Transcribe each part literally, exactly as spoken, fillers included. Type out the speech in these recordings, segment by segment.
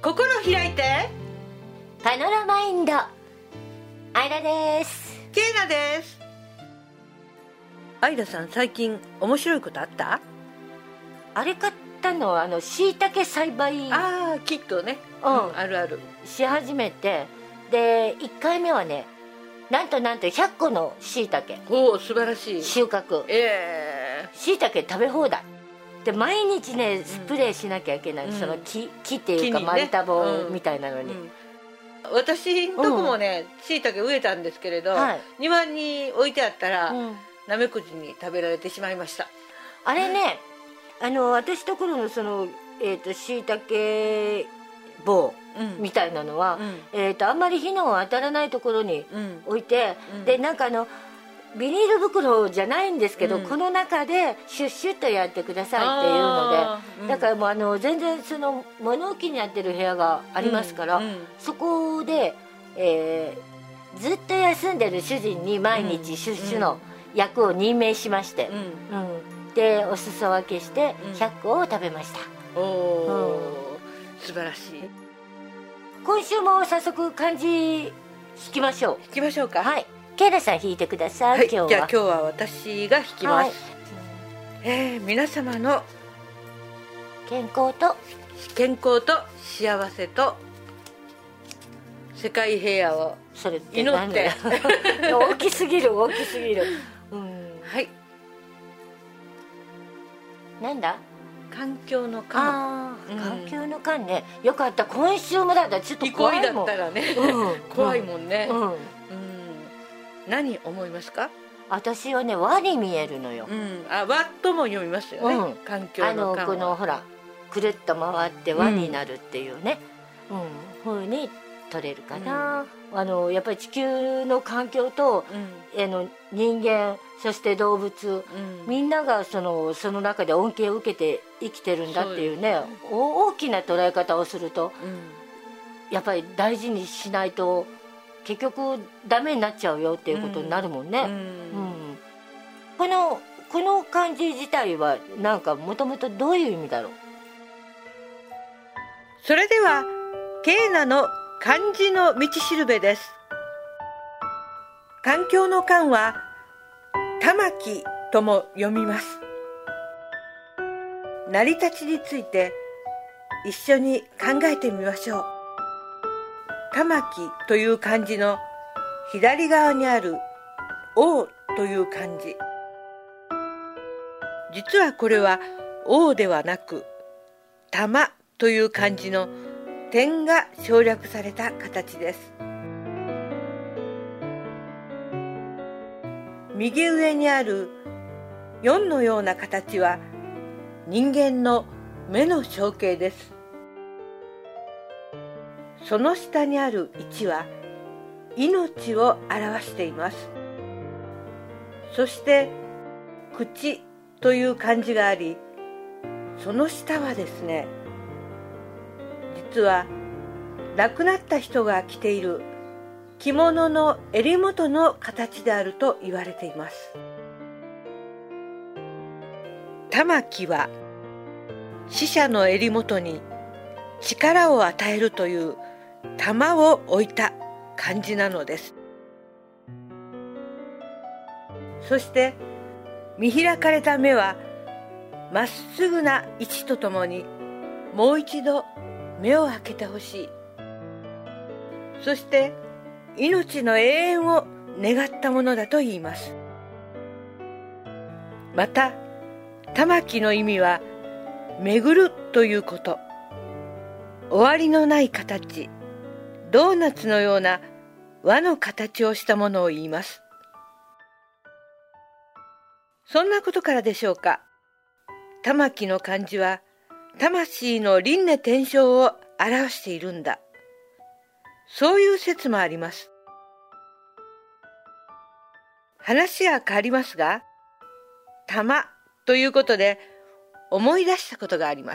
心開いてパノラマインド、アイラです。 ケイナです。アイラさん、最近面白いことあった？ あれ買ったのはあの椎茸栽培、 ああ、キットね、 うん、 うん、あるあるし始めて、でいっかいめはね、なんとなんとひゃっこの椎茸、 おお、素晴らしい収穫。 ええー、 椎茸食べ放題で、毎日ねスプレーしなきゃいけない、うん、その 木, 木っていうか丸太棒みたいなのに、 うんうん、私のとこもね椎茸植えたんですけれど、はい、庭に置いてあったら、うん、ナメクジに食べられてしまいました。 あれね、あの私ところのそのえっと椎茸棒みたいなのは、うん、えー、とあんまり日の当たらないところに置いて、うん、でなんかあのビニール袋じゃないんですけど、うん、この中でシュッシュッとやってくださいっていうので、うん、だからもうあの全然その物置になってる部屋がありますから、うんうん、そこで、えー、ずっと休んでる主人に毎日シュッシュの役を任命しまして、うんうん、でお裾分けしてひゃっこを食べました。 おお、うん、素晴らしい。 今週も早速漢字引きましょう。 引きましょうか。 はい、ケイラさん引いてください。はい、今日はじゃあ今日は私が引きます。はい、えー、皆様の健康と健康と幸せと世界平和を祈って大きすぎる大きすぎる、うん、 はい、 なんだ環境の環、 あ、うん、環境の環ね。よかった、今週もだったらちょっと怖いもん。 だったらね、うん、怖いもんね、うんうん、何思いますか？ 私はね、和に見えるのよ、うん、 あ、和とも読みますよね、うん、環境の環、 あのこのほらくるっと回って和になるっていうね、うん、風に取れるかな、うん、あのやっぱり地球の環境と、うん、あの人間、そして動物、うん、みんながその、その中で恩恵を受けて生きてるんだっていうね、うね、大きな捉え方をすると、うん、やっぱり大事にしないと結局ダメになっちゃうよっていうことになるもんね、うんうん、このこの漢字自体はなんかもともとどういう意味だろう。 それではケイナの漢字の道しるべです。環境の環は玉木とも読みます。成り立ちについて一緒に考えてみましょう。玉木という漢字の左側にある王という漢字、実はこれは王ではなく玉という漢字の点が省略された形です。右上にあるよんのような形は人間の目の象形です。その下にあるいちは命を表しています。そして口という漢字があり、その下はですね、実は亡くなった人が着ている着物の襟元の形であると言われています。玉木は死者の襟元に力を与えるという玉を置いた漢字なのです。そして見開かれた目はまっすぐな位置とともにもう一度目を開けてほしい。そして命の永遠を願ったものだと言います。また玉木の意味は巡るということ、終わりのない形、ドーナツのような輪の形をしたものを言います。そんなことからでしょうか、玉木の漢字は魂の輪廻転生を表しているんだ、そういう説もあります。話は変わりますが、玉ということで思い出したことがあります。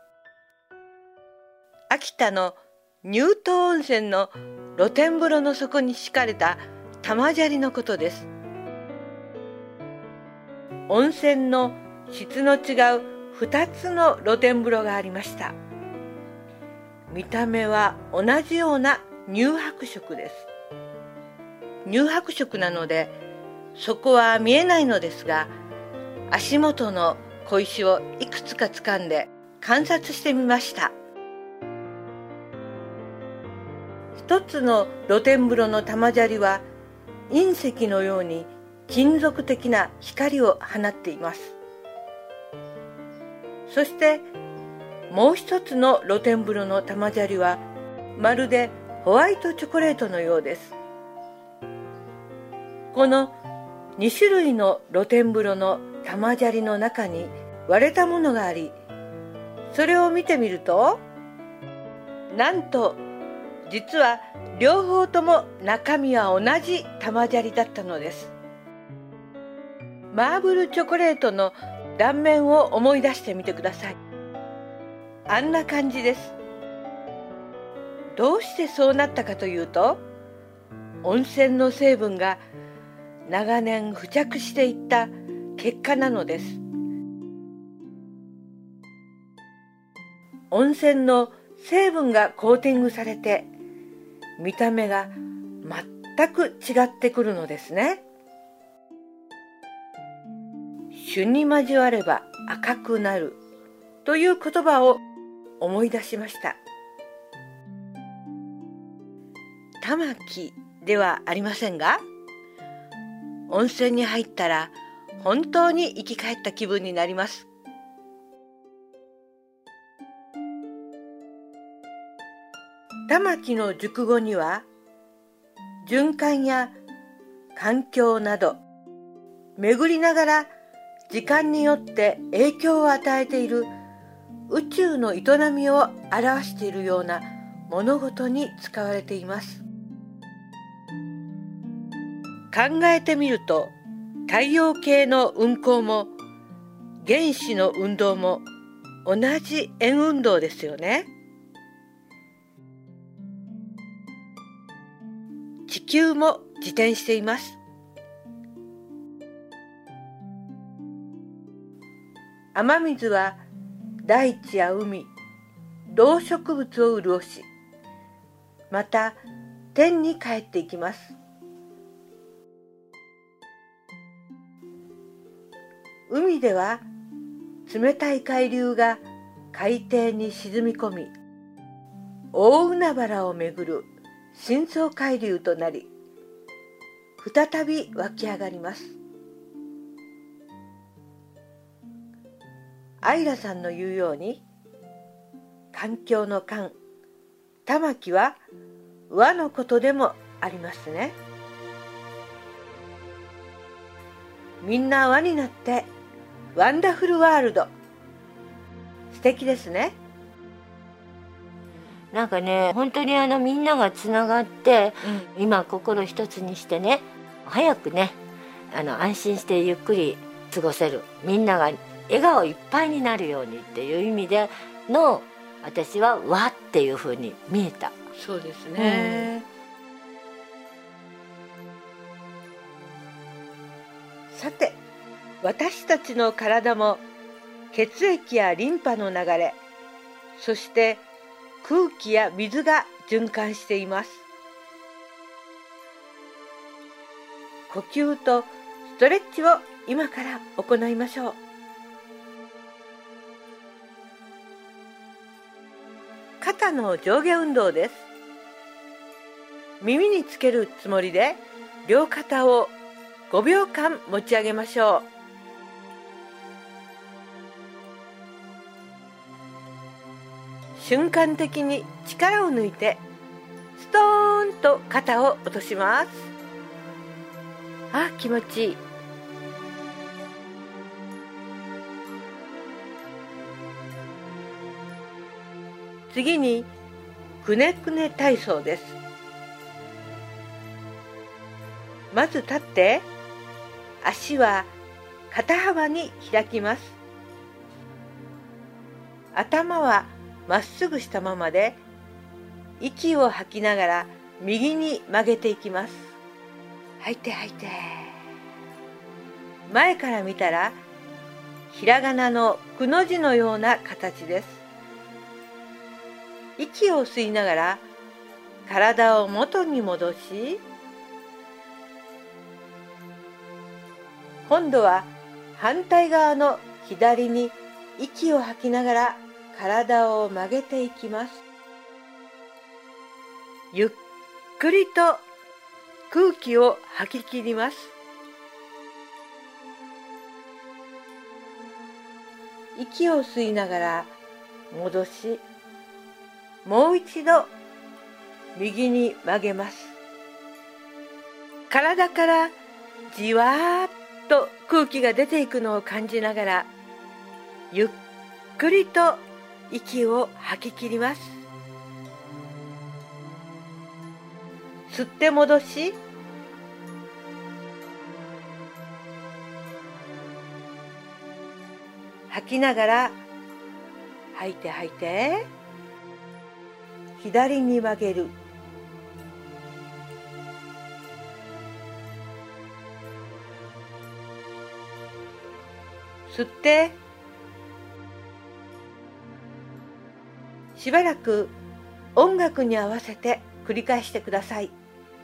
秋田の乳頭温泉の露天風呂の底に敷かれた玉砂利のことです。温泉の質の違うふたつの露天風呂がありました。 見た目は同じような乳白色です。乳白色なのでそこは見えないのですが、足元の小石をいくつか掴んで観察してみました。一つの露天風呂の玉砂利は隕石のように金属的な光を放っています。そしてもう一つの露天風呂の玉砂利はまるでホワイトチョコレートのようです。このに種類の露天風呂の玉砂利の中に割れたものがあり、それを見てみると、なんと実は両方とも中身は同じ玉砂利だったのです。マーブルチョコレートの断面を思い出してみてください。あんな感じです。どうしてそうなったかというと、温泉の成分が長年付着していった結果なのです。温泉の成分がコーティングされて見た目が全く違ってくるのですね。朱に交われば赤くなるという言葉を思い出しました。玉木ではありませんが、温泉に入ったら本当に生き返った気分になります。玉木の熟語には、循環や環境など巡りながら時間によって影響を与えている宇宙の営みを表しているような物事に使われています。考えてみると、太陽系の運行も原子の運動も同じ円運動ですよね。地球も自転しています。雨水は大地や海、動植物を潤し、また天に帰っていきます。海では冷たい海流が海底に沈み込み、大海原をめぐる深層海流となり、再び湧き上がります。アイラさんの言うように、環境の環、玉木は和のことでもありますね。みんな輪になってワンダフルワールド、素敵ですね。 なんかね、本当にあのみんながつながって、うん、今心一つにしてね、早くね、あの安心してゆっくり過ごせる、みんなが笑顔いっぱいになるようにっていう意味での、私は和っていう風に見えた。 そうですね、うん、さて、私たちの体も血液やリンパの流れ、そして空気や水が循環しています。呼吸とストレッチを今から行いましょう。肩の上下運動です。耳につけるつもりで両肩をごびょうかん持ち上げましょう。瞬間的に力を抜いてストーンと肩を落とします。あ、気持ちいい。次にくねくね体操です。まず立って足は肩幅に開きます。頭はまっすぐしたままで、息を吐きながら右に曲げていきます。吐いて吐いて。前から見たらひらがなのくの字のような形です。 息を吸いながら体を元に戻し、今度は反対側の左に息を吐きながら体を曲げていきます。ゆっくりと空気を吐き切ります。息を吸いながら戻し、もう一度右に曲げます。体からじわーっと空気が出ていくのを感じながら、ゆっくりと息を吐き切ります。吸って戻し、吐きながら吐いて吐いて、左に曲げる。吸ってしばらく音楽に合わせて繰り返してください。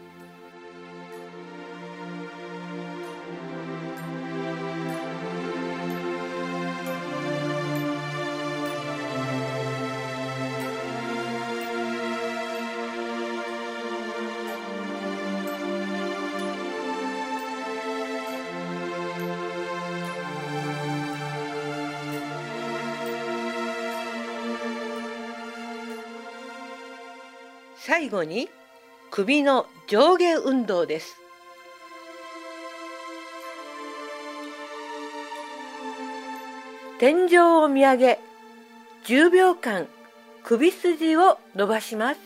最後に首の上下運動です。天井を見上げ、じゅうびょうかん首筋を伸ばします。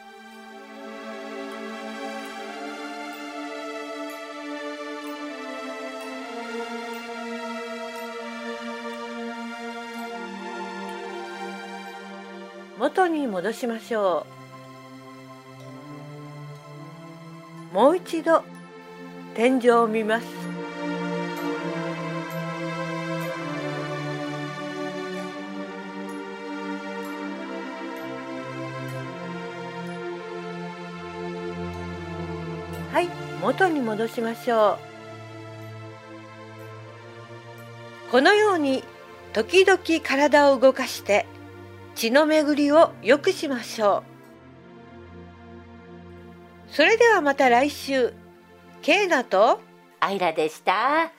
元に戻しましょう。もう一度天井を見ます。はい、元に戻しましょう。このように時々体を動かして血の巡りを良くしましょう。それではまた来週、ケイナとアイラでした。